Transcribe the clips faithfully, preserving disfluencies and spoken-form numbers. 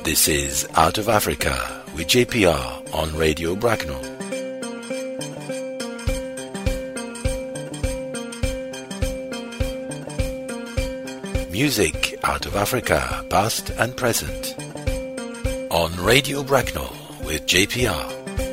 This is Out of Africa with J P R on Radio Bracknell. Music out of Africa, past and present. On Radio Bracknell with J P R.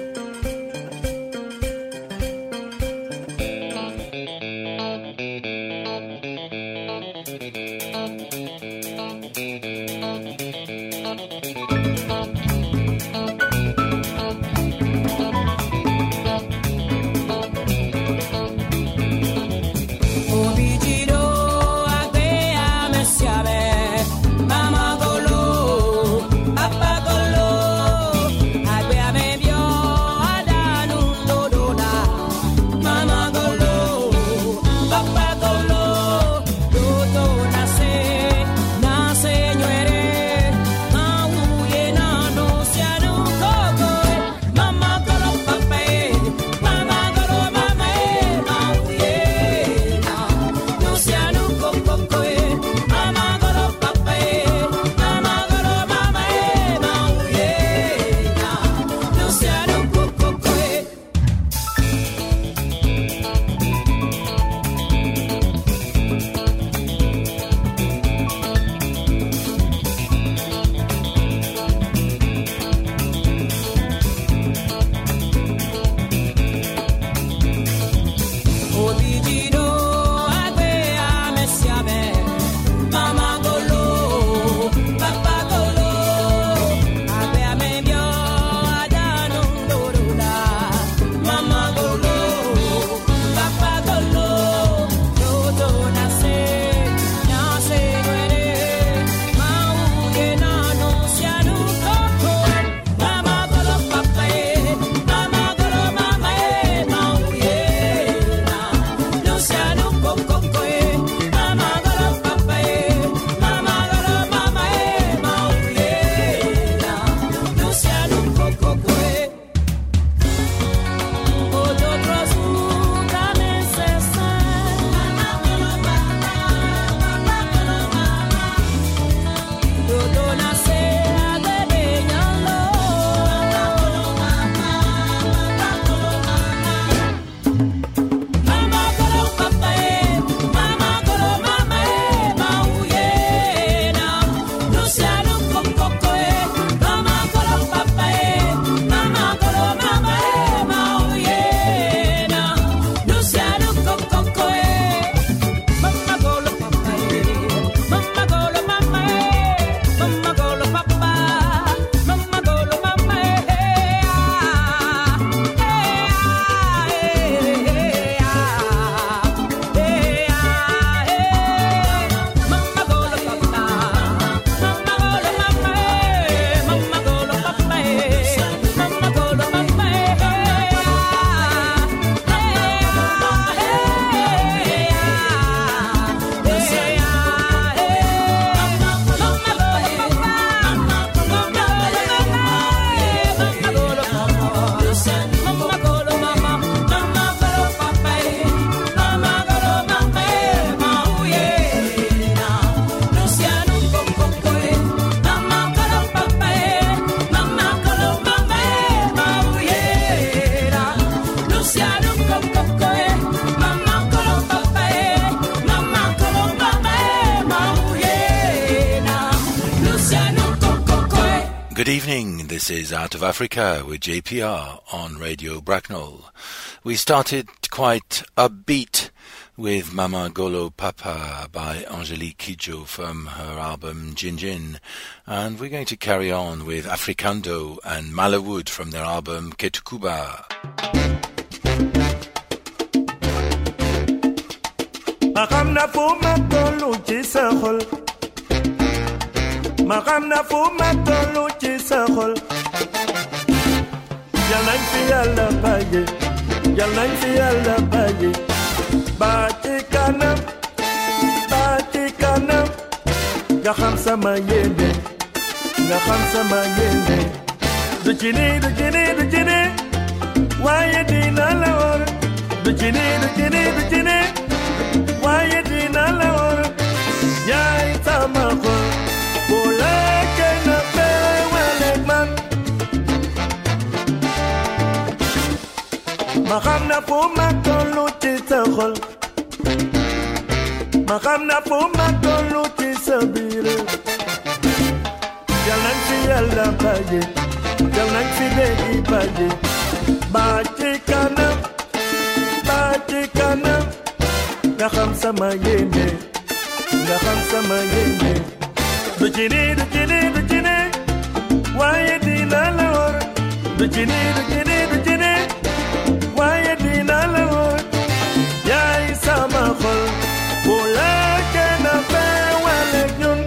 Good evening, this is Out of Africa with J P R on Radio Bracknell. We started quite upbeat with Mama Golo Papa by Angelique Kidjo from her album Gin Gin, and we're going to carry on with Africando and Malawood from their album Ketukuba. Magamna fu matolu ci saxol yal nañ fi yàlla bàyyi yal nañ fi yàlla bàyyi ba ci kanam ba ci kanam nga xam sama yéene nga xam sama yéene du ci ni du ci ni du ci ni waaye dina la wóor du ci ni du ci ni du ci ni waaye dina la wóor yaay sama xol Bola que na ma xam na fu ma tollu ci sa xol ma xam na fu ma tollu ci sa biir yal nañ fi yàlla bàyyi yal nañ fi léegi bàyyi ba ci kanam ba ci kanam nga xam sama yéene nga xam sama yéene du ci ni du ci ni du ci ni waaye dina la wóor du ci ni du ci ni du ci ni waaye dina la wóor yaay sama xol bu la kenn feewale ñun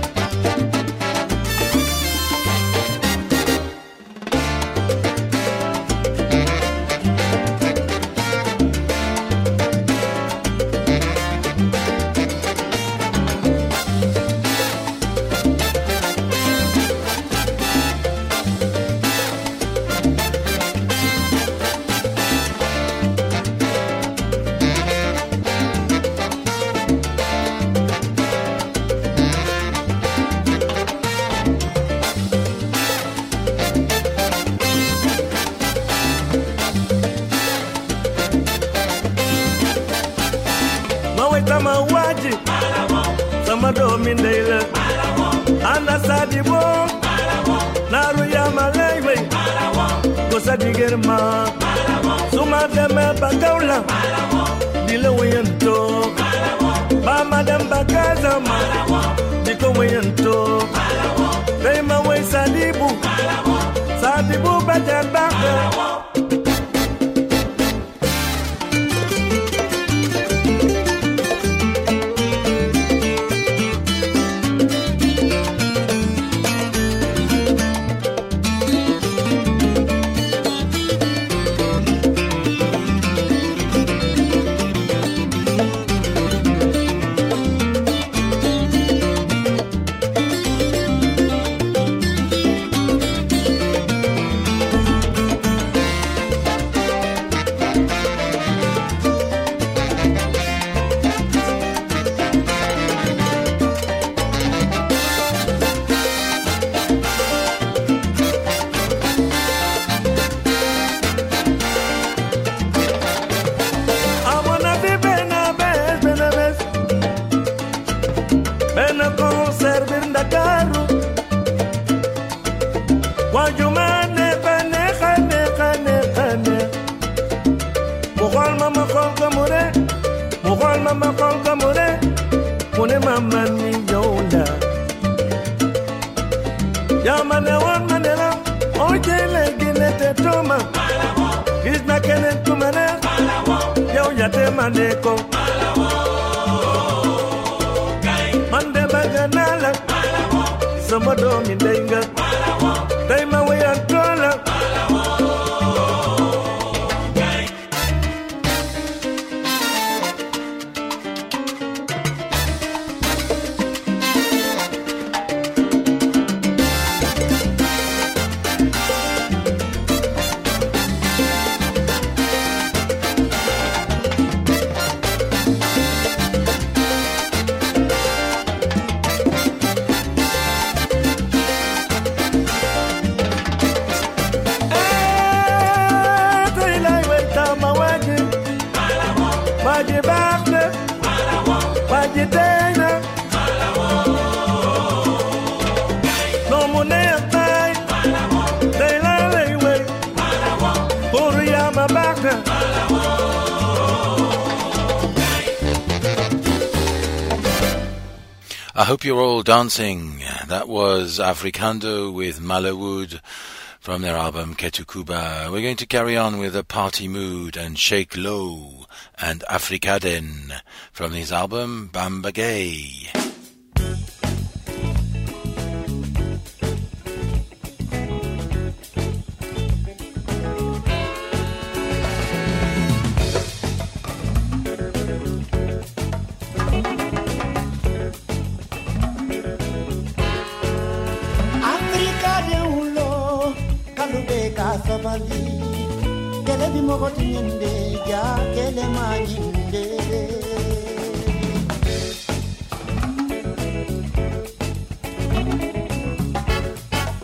sama waji sama doomi ndey la anda sadi bo naru yama lewe ko sadi germa suma deme bagawla dile wayento ba madam bagaza ma diko wayento dey ma way sadibu sadibu bajan bakka Maneko Mande baganala Sama domi denga Daima wayantola I hope you're all dancing. That was Africando with Malawood from their album Ketukuba. We're going to carry on with a party mood and Shake Low and Afrikaden from his album Bamba Gay. Kele bi mogoti nyinde ja kele manyinde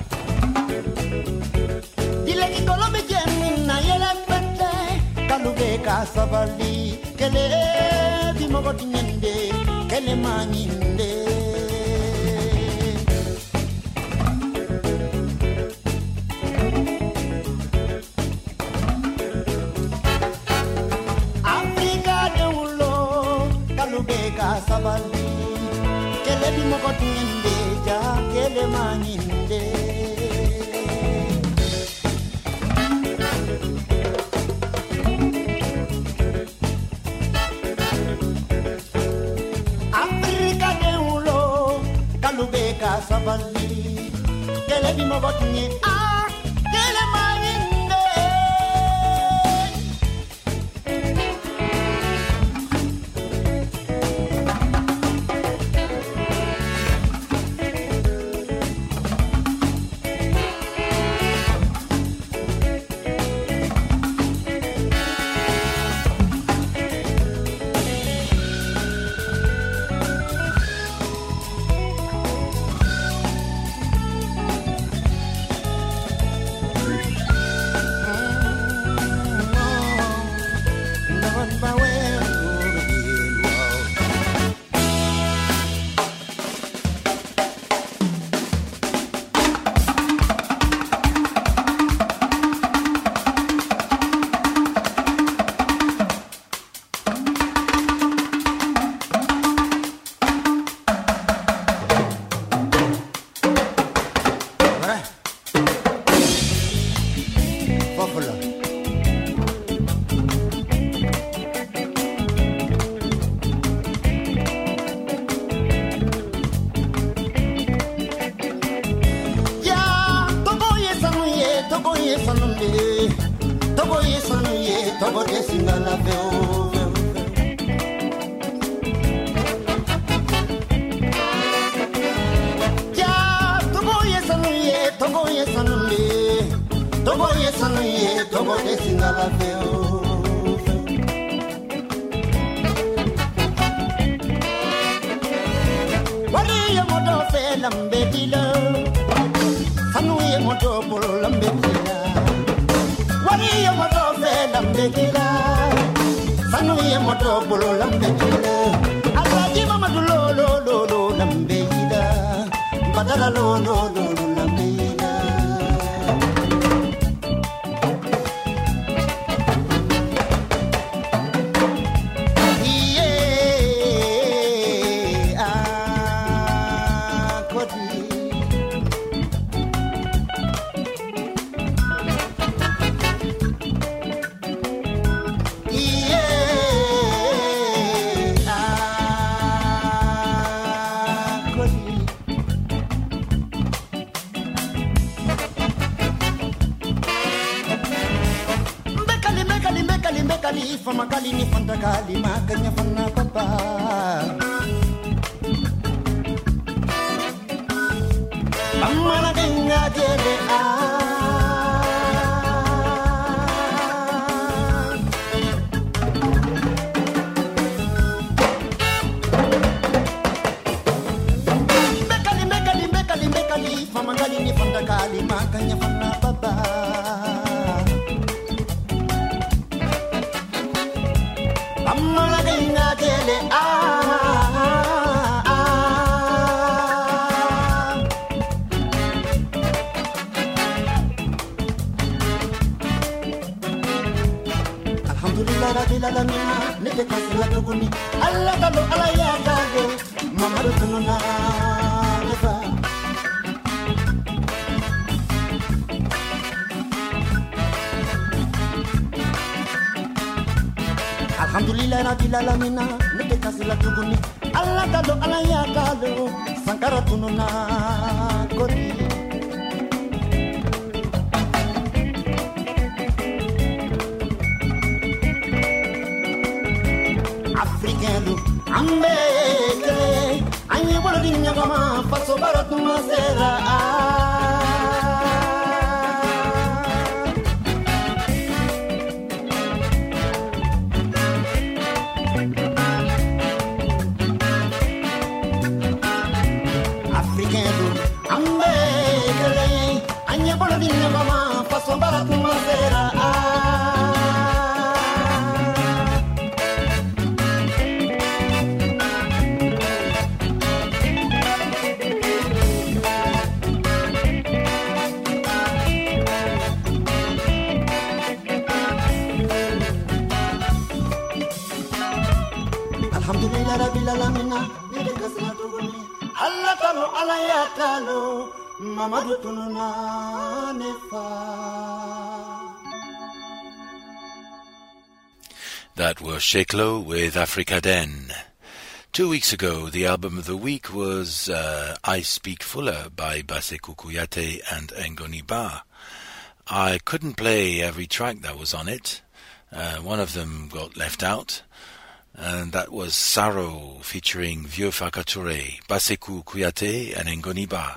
Dile ki kolombe jemi na yele pete kalube ka sabali kele bi mogoti nyende kele manyinde Afrika de ulo kalube ka sabali kele bi mogoti nyende ja kele manyinde Sabali, kele bi mo botni ah, kele mayinde. Alhamdulillah rabbil alamin nete kasila tuguni Allah talo ala ya talo sankara tununa kodi Africain ambe anyi wala dinya kama faso baratu masera Mama, paso para tu madera. Alhamdulillah Rabbil Alamin nede kasna tuguni Allah talo Allah ya talo Mamadu tununa nefa. That was Sheklo with Africa Den. Two weeks ago, the album of the week was uh, I Speak Fuller by Baseku Kuyate and Ngoni Ba. I couldn't play every track that was on it. Uh, one of them got left out, and that was Saro featuring Vieux Fakature, Baseku Kuyate and Ngoni Ba.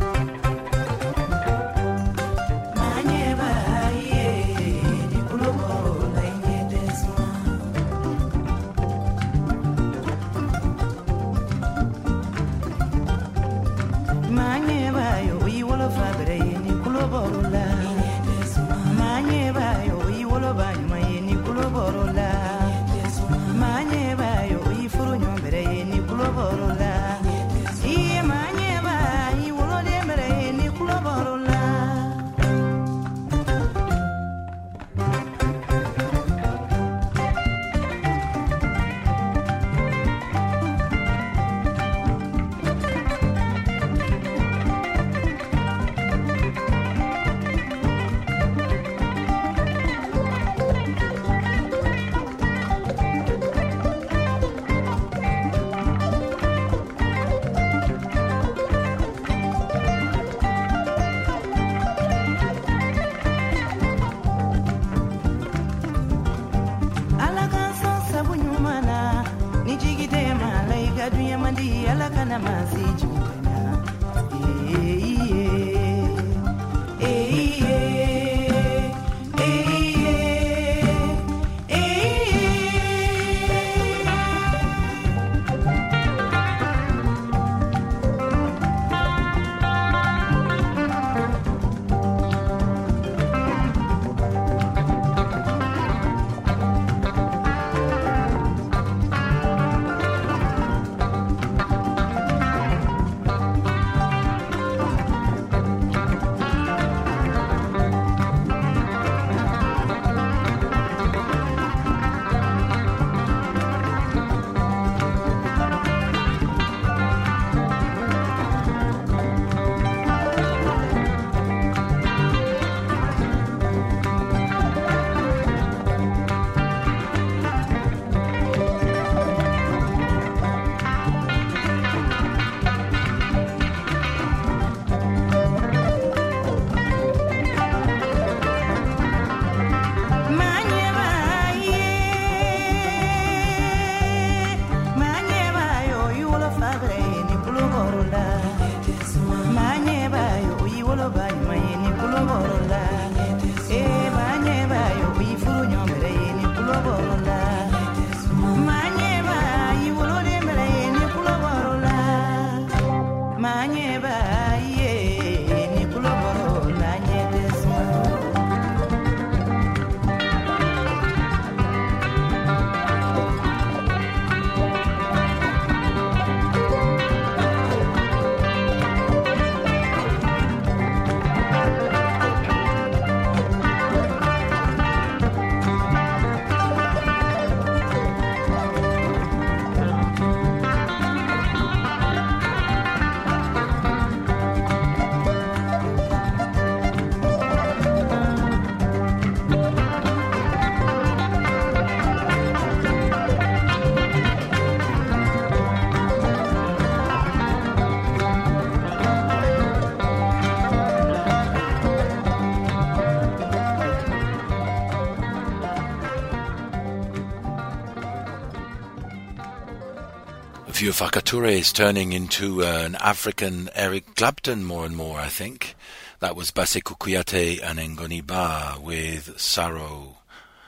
Vieux Fakature is turning into uh, an African Eric Clapton more and more, I think. That was Baseku Kuyate and Ngoni Ba with Saro.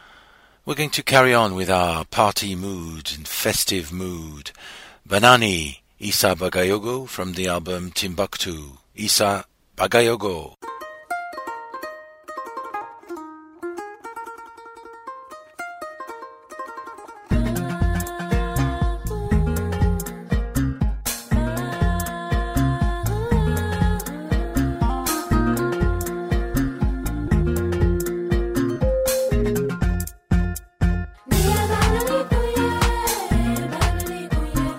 We're going to carry on with our party mood and festive mood. Banani, Issa Bagayogo from the album Timbuktu. Issa Bagayogo. Yeah.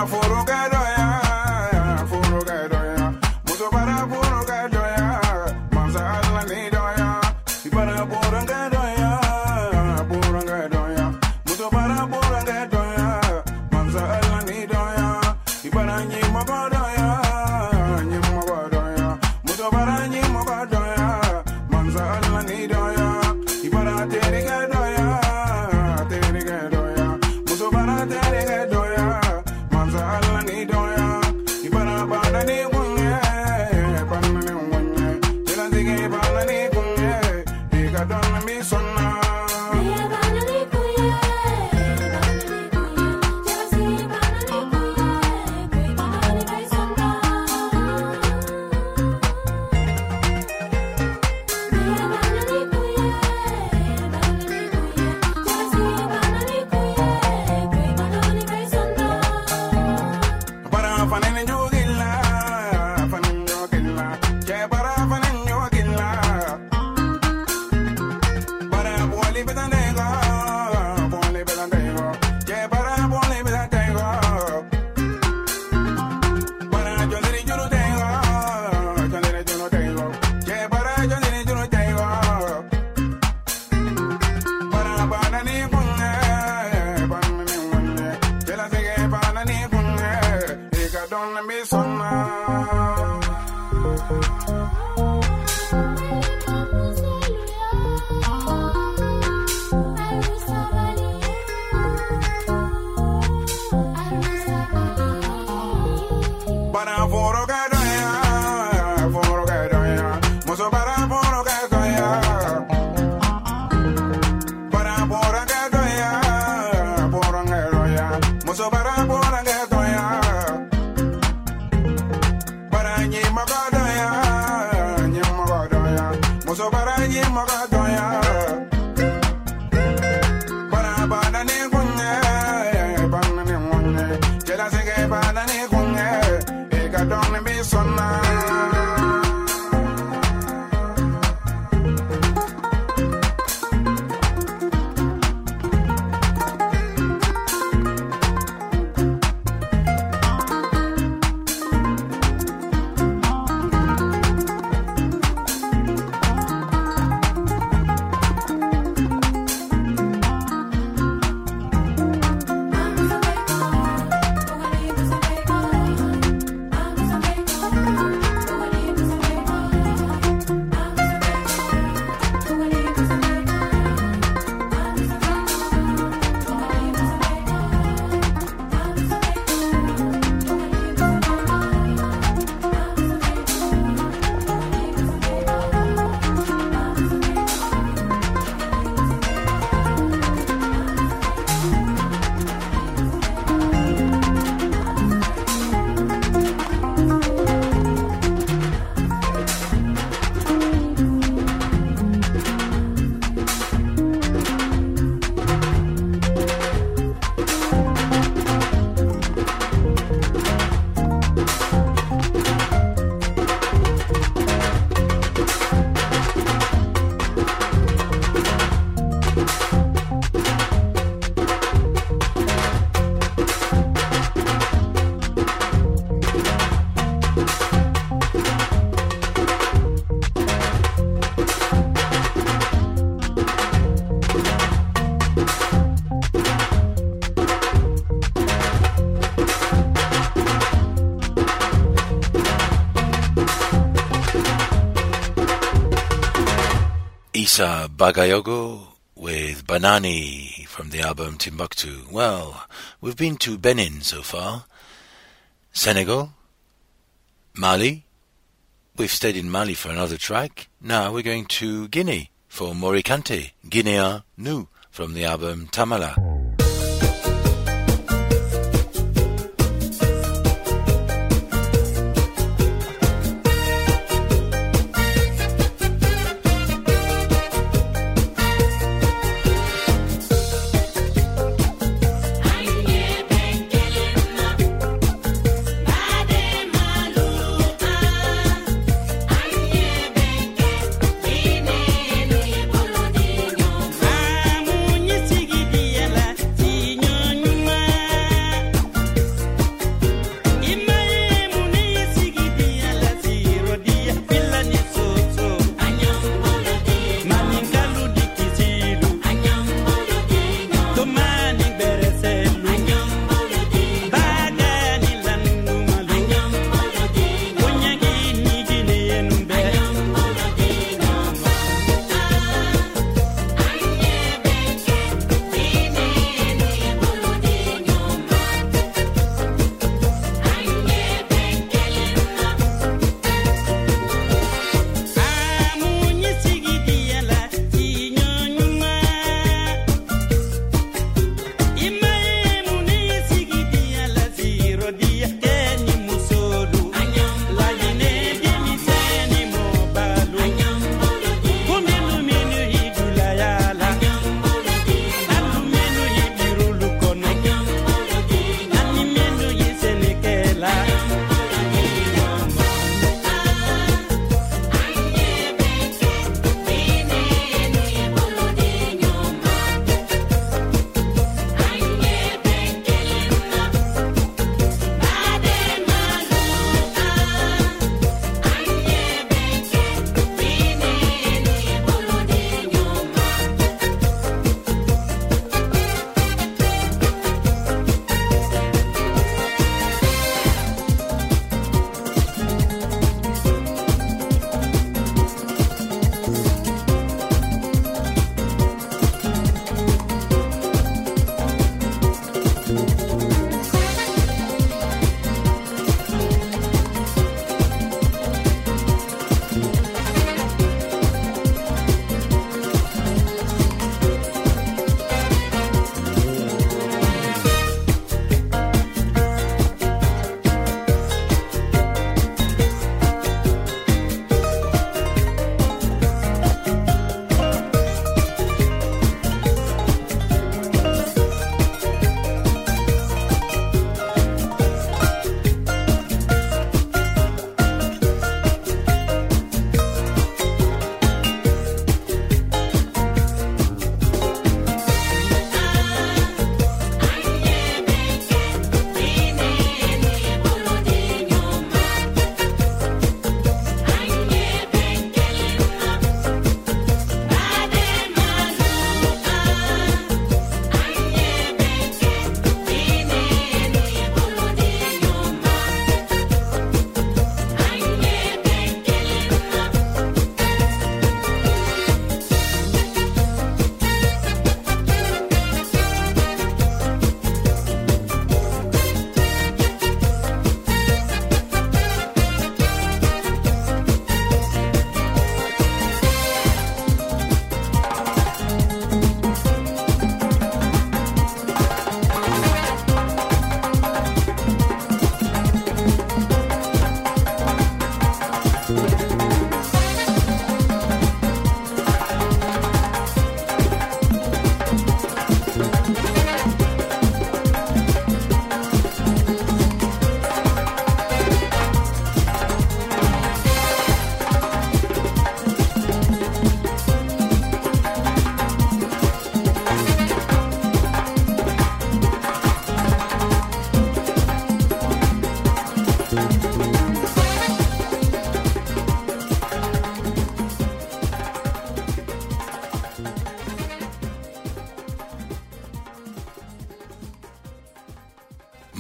Issa Bagayogo with Banani from the album Timbuktu. Well, we've been to Benin so far, Senegal, Mali. We've stayed in Mali for another track. Now we're going to Guinea for Morikante, Guinea Nu from the album Tamala. Amunyi sigi diela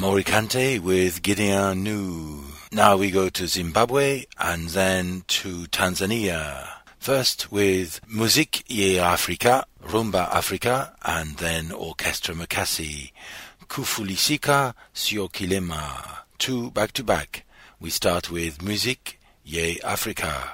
Morikante with Gideon Nu. Now we go to Zimbabwe and then to Tanzania. First with Musique Ye Africa, Rumba Africa, and then Orchestra Makasi, Kufulisika Sio Kilema. Two back to back. We start with Musique Ye Africa.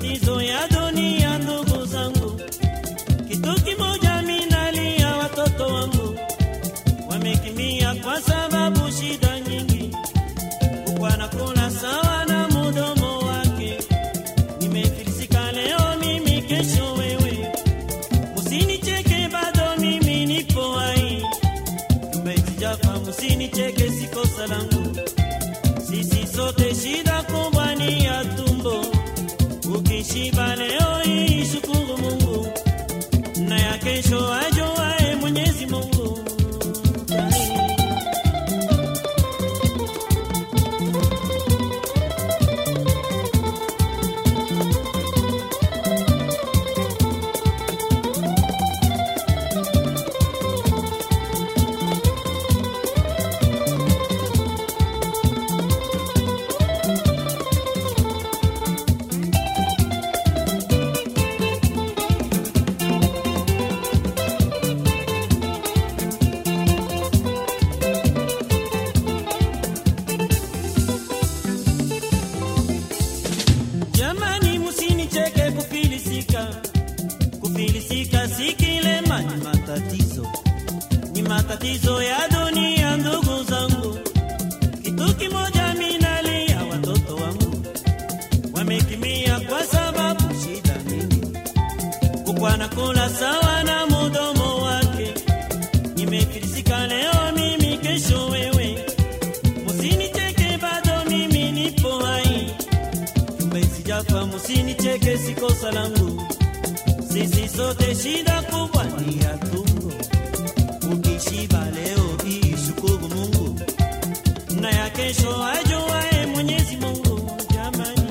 matatizo ya dunia ndugu zangu. Kitu kimoja mimi nalia, watoto wangu wamekimbia kwa sababu shida nyingi. Wanakula sawa na mdomo wake. Nimefilisika leo mimi, kesho wewe. Musinicheke bado mimi nipo hai. Tumesijafa, musinicheke si kosa langu. Sisi sote shida kubwa ni ya tumbo. Ukishiba leo hii shukuru Mungu, na ya kesho ajuaye Mwenyezi Mungu. Matatizo ya dunia ndugu zangu. Kitu kimoja mimi nalia, watoto wangu wamekimbia kwa sababu shida nyingi. Kukwa nakula sawa na mdomo wake. Nimefilisika leo mimi, kesho wewe. Musinicheke bado mimi nipo hai. Tumesijafa, musinicheke si kosa langu. Sisi sote shida kubwa ni ya tumbo. Ukishiba leo hii shukuru Mungu, na ya kesho ajuaye Mwenyezi Mungu. Jamani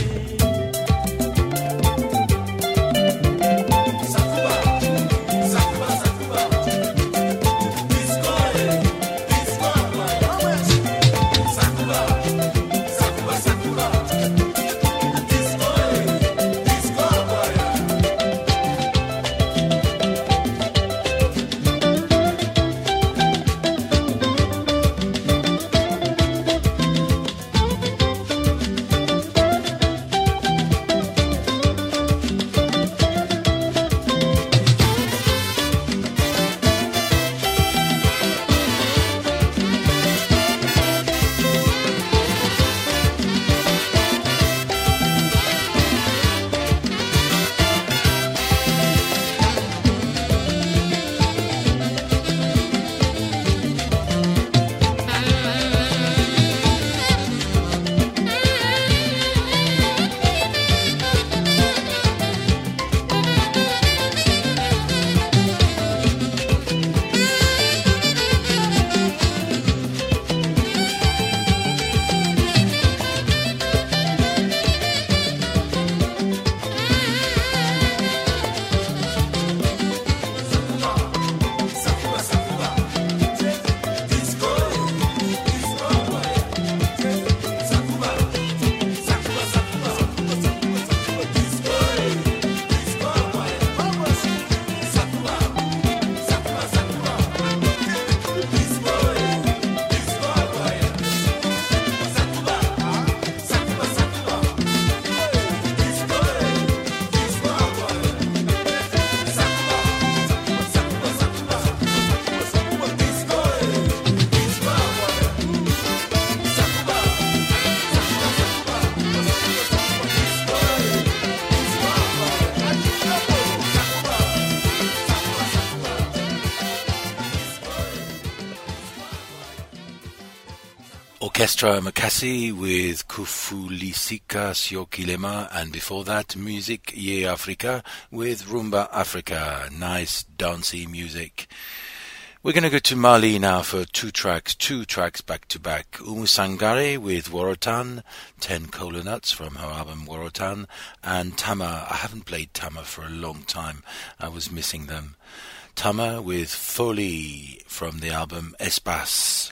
Orchestra Makasi with Kufulisika Sio Kilema, and before that Music Ye Africa with Rumba Africa. Nice dancey music. We're going to go to Mali now for two tracks, two tracks back to back. Umu Sangare with Worotan, ten Cola Nuts from her album Worotan, and Tama. I haven't played Tama for a long time. I was missing them. Tama with Folie from the album Espace.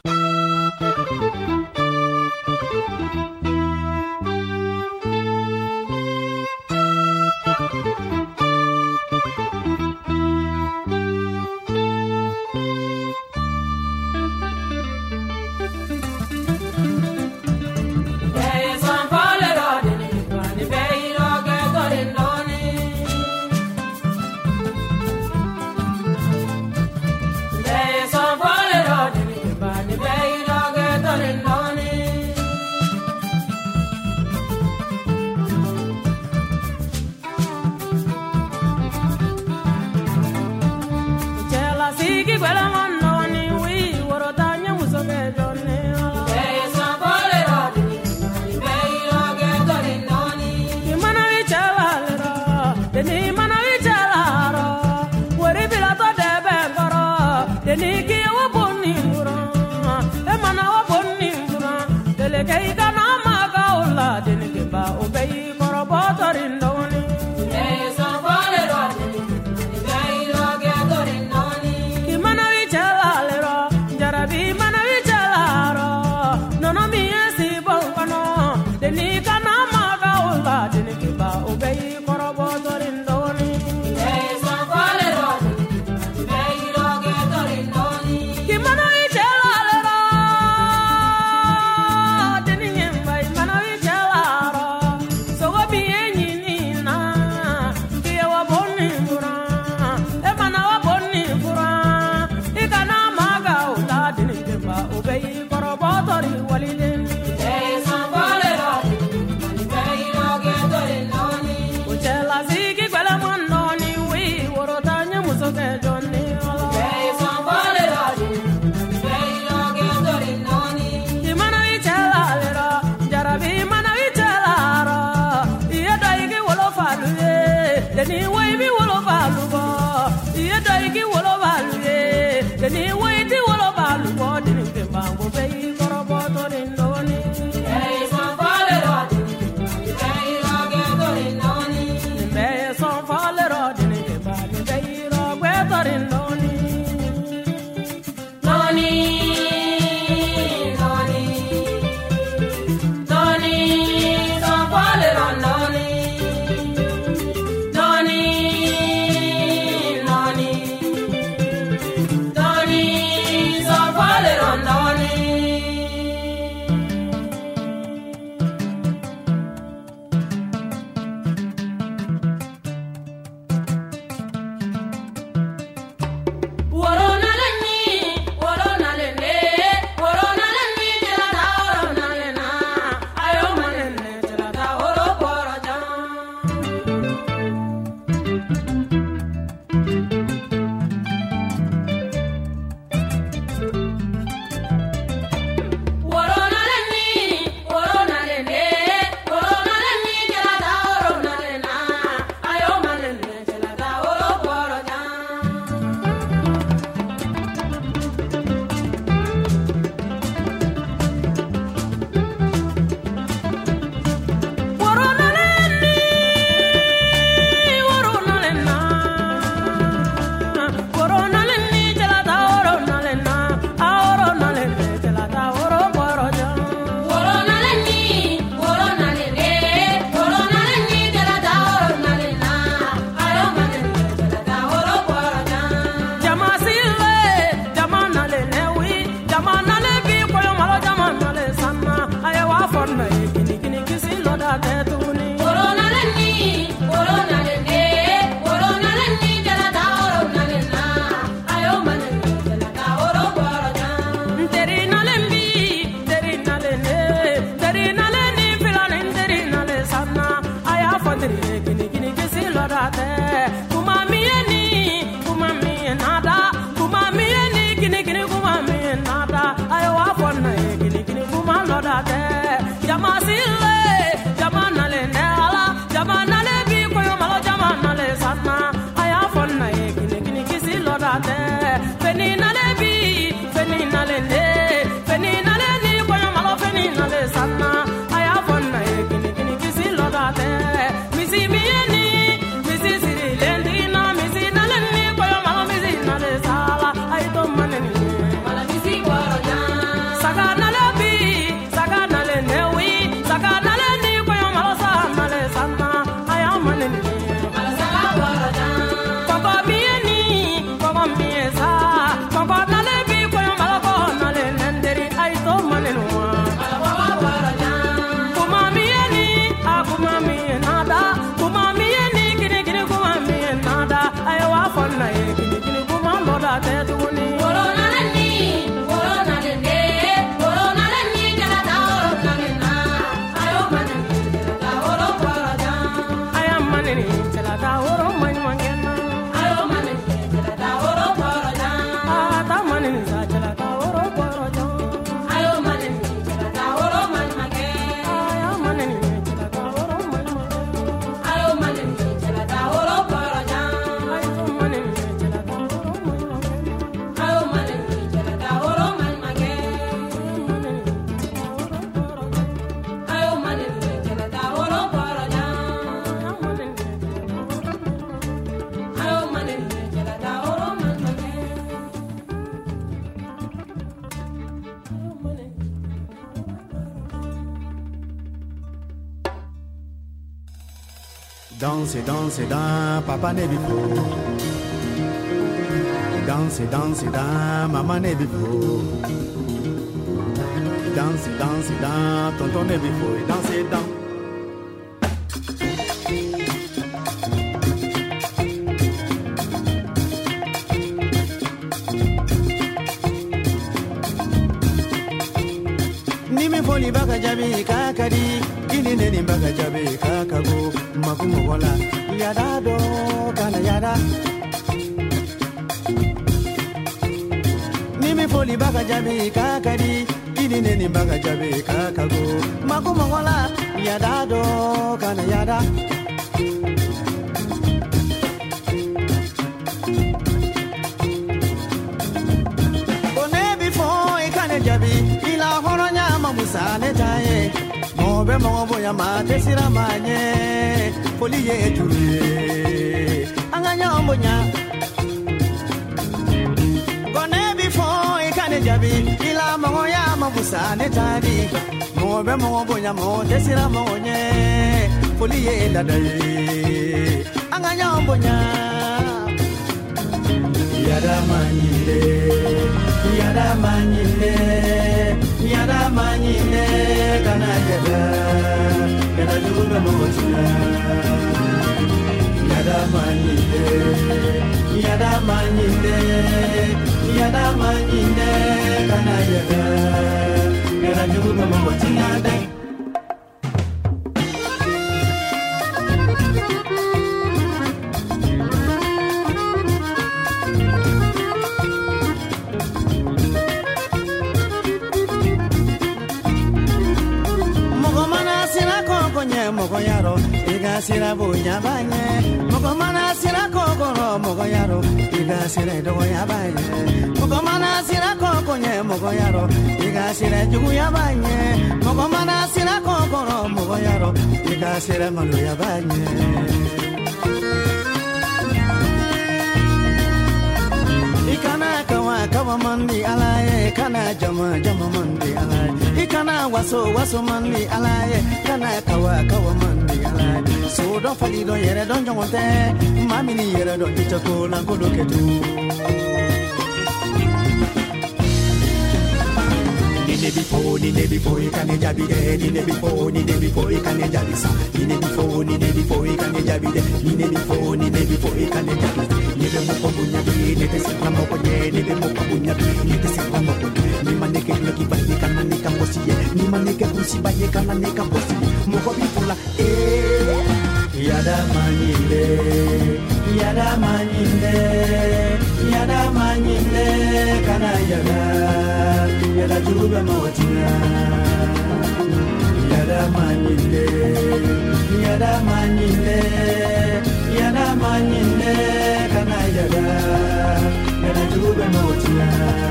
There is some follow the Danse, danse, dan, papa ne bifo. Danse, danse, dan, maman ne bifo. Danse, danse, dan, tonton ne bifo. Danse, dan. Foli baka jabi kakadi kini neni baka jabi kakago makumo wala yada do kana yada Nimi foli baka jabi kakadi kini neni baka jabi kakago makumo wala yada do kana yada One before ikane jabi ila horonya Musane taye mobe mobo ya mate siramanye foli yetu anganya ombonya gone before ikane jabi ila mogo ya mabusane tadi mobe mobo ya mate siramanye foli yenda dai anganya ombonya yada manyile yada manyile Yada manyine kana yada Yada juguga mochina Yada manyine Yada manyine Yada manyine kana yada Yada juguga mochina Mogoyaro, iga sira bunya banye. Mogomana sira kokoro, mogoyaro, iga sira doya banye. Mogomana sira kokonye, mogoyaro, iga sira juya banye. Mogomana sira kokoro, mogoyaro, iga sira maluya banye. Ikana kawa kawa mandi alaye, kana jama jama mandi alaye. Ikana waso waso mandi alaye, kana kawa kawa mandi alaye. So don't fall do yere don jongote, mami ni yere don ichako na koloketu. Nine before, nine before, ikane jabi de, nine before, nine before, ikane jabi sa. Nine before, nine before, ikane jabi de, nine before, nine before, ikane jabi sa. Nine mo punya bi, nine sikla mo punya, nine mo punya bi, nine sikla mo punya. Ni maneke lagi bayi kana ni kamposiye, ni maneke kusi bayi kana ni kamposiye. Mo ko bi pula eh. Yada manyinde, yada manyinde, yada manyinde kana yada. Yada juga mochina Yada manyinde Yada manyinde Yada manyinde Kana yada Yada juga mochina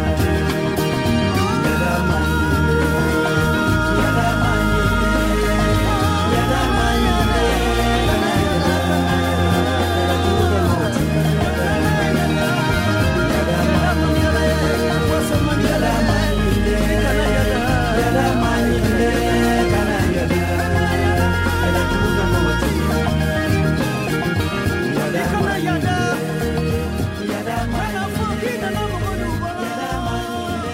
Yada manyinde Yada manyinde Yada manyinde Kana yada Yada juga mochina Yada manyinde Yada manyinde Yada manyinde kana yada Yada juga mochina Yada kana yada Yada manyinde Yada manyinde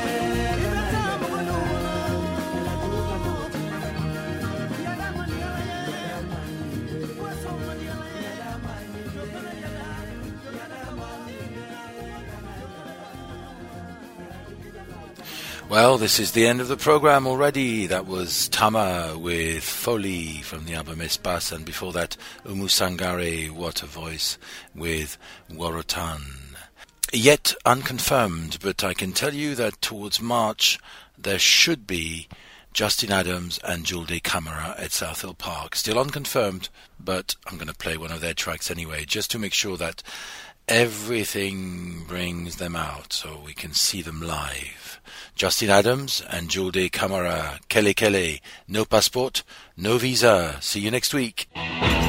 Well, this is the end of the program already. That was Tama with Foli from the album Espace, and before that, Umu Sangare, What a Voice, with Warotan. Yet unconfirmed, but I can tell you that towards March there should be Justin Adams and Julde Camara at South Hill Park. Still unconfirmed, but I'm going to play one of their tracks anyway, just to make sure that everything brings them out so we can see them live. Justin Adams and Julde Camara, Kele Kele, no passport, no visa. See you next week.